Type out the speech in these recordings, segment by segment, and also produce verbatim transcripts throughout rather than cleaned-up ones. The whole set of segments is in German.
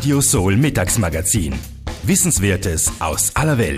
Radio Soul Mittagsmagazin. Wissenswertes aus aller Welt.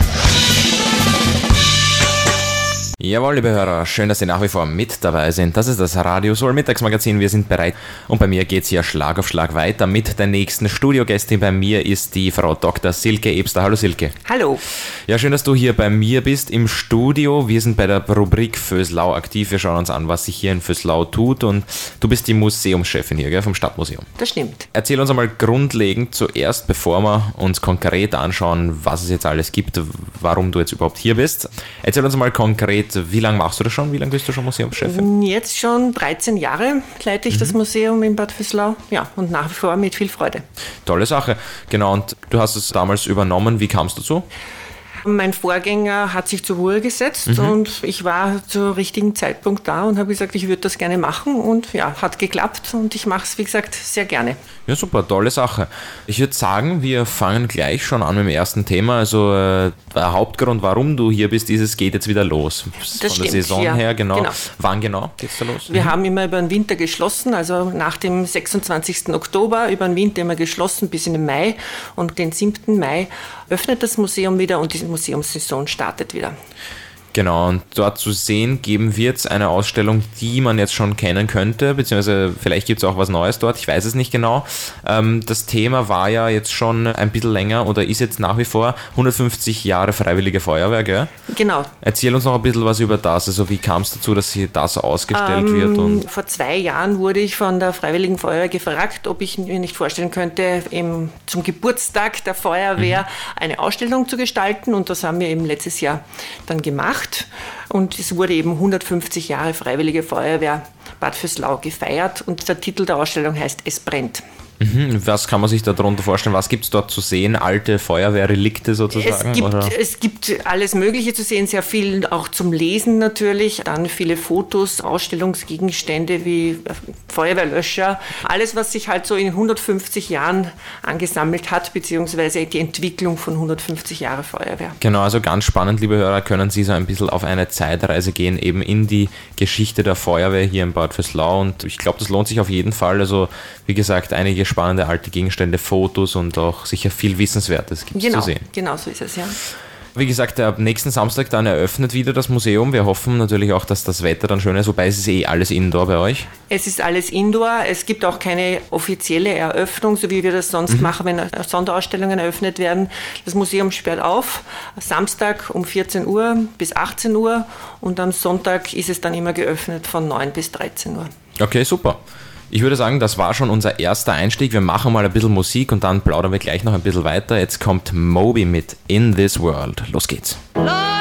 Jawohl, liebe Hörer, schön, dass Sie nach wie vor mit dabei sind. Das ist das Radio Soul Mittagsmagazin. Wir sind bereit und bei mir geht es hier Schlag auf Schlag weiter mit der nächsten Studiogästin. Bei mir ist die Frau Doktor Silke Ebster. Hallo Silke. Hallo. Ja, schön, dass du hier bei mir bist im Studio. Wir sind bei der Rubrik Vöslau aktiv. Wir schauen uns an, was sich hier in Vöslau tut, und du bist die Museumschefin hier, gell, vom Stadtmuseum. Das stimmt. Erzähl uns einmal grundlegend zuerst, bevor wir uns konkret anschauen, was es jetzt alles gibt, warum du jetzt überhaupt hier bist. Erzähl uns mal konkret, wie lange machst du das schon? Wie lange bist du schon Museumschefin? Jetzt schon dreizehn Jahre leite ich mhm. das Museum in Bad Vöslau. Ja, und nach wie vor mit viel Freude. Tolle Sache. Genau, und du hast es damals übernommen. Wie kamst du dazu? Mein Vorgänger hat sich zur Ruhe gesetzt mhm. und ich war zum richtigen Zeitpunkt da und habe gesagt, ich würde das gerne machen, und ja, hat geklappt und ich mache es, wie gesagt, sehr gerne. Ja, super, tolle Sache. Ich würde sagen, wir fangen gleich schon an mit dem ersten Thema. Also äh, der Hauptgrund, warum du hier bist, ist, es geht jetzt wieder los. Das Von stimmt, der Saison ja, her, genau. genau. Wann genau geht es da los? Wir mhm. haben immer über den Winter geschlossen, also nach dem sechsundzwanzigsten Oktober über den Winter immer geschlossen bis in den Mai, und den siebten Mai öffnet das Museum wieder und die Museumssaison startet wieder. Genau, und dort zu sehen geben wir jetzt eine Ausstellung, die man jetzt schon kennen könnte, beziehungsweise vielleicht gibt es auch was Neues dort, ich weiß es nicht genau. Ähm, das Thema war ja jetzt schon ein bisschen länger oder ist jetzt nach wie vor hundertfünfzig Jahre Freiwillige Feuerwehr, gell? Genau. Erzähl uns noch ein bisschen was über das, also wie kam es dazu, dass hier das ausgestellt ähm, wird? Und vor zwei Jahren wurde ich von der Freiwilligen Feuerwehr gefragt, ob ich mir nicht vorstellen könnte, eben zum Geburtstag der Feuerwehr mhm. eine Ausstellung zu gestalten, und das haben wir eben letztes Jahr dann gemacht. Und es wurde eben hundertfünfzig Jahre Freiwillige Feuerwehr Bad Vöslau gefeiert, und der Titel der Ausstellung heißt Es brennt. Mhm. Was kann man sich darunter vorstellen? Was gibt es dort zu sehen? Alte Feuerwehrrelikte sozusagen? Es gibt, oder? es gibt alles Mögliche zu sehen, sehr viel auch zum Lesen natürlich, dann viele Fotos, Ausstellungsgegenstände wie Feuerwehrlöscher, alles, was sich halt so in hundertfünfzig Jahren angesammelt hat, beziehungsweise die Entwicklung von hundertfünfzig Jahre Feuerwehr. Genau, also ganz spannend, liebe Hörer, können Sie so ein bisschen auf eine Zeitreise gehen, eben in die Geschichte der Feuerwehr hier in Bad Vöslau, und ich glaube, das lohnt sich auf jeden Fall. Also wie gesagt, einige spannende alte Gegenstände, Fotos und auch sicher viel Wissenswertes gibt es genau, zu sehen. Genau, so ist es, ja. Wie gesagt, ab nächsten Samstag dann eröffnet wieder das Museum. Wir hoffen natürlich auch, dass das Wetter dann schön ist, wobei es ist eh alles Indoor bei euch. Es ist alles Indoor. Es gibt auch keine offizielle Eröffnung, so wie wir das sonst mhm. machen, wenn Sonderausstellungen eröffnet werden. Das Museum sperrt auf, Samstag um vierzehn Uhr bis achtzehn Uhr, und am Sonntag ist es dann immer geöffnet von neun bis dreizehn Uhr. Okay, super. Ich würde sagen, das war schon unser erster Einstieg. Wir machen mal ein bisschen Musik und dann plaudern wir gleich noch ein bisschen weiter. Jetzt kommt Moby mit In This World. Los geht's.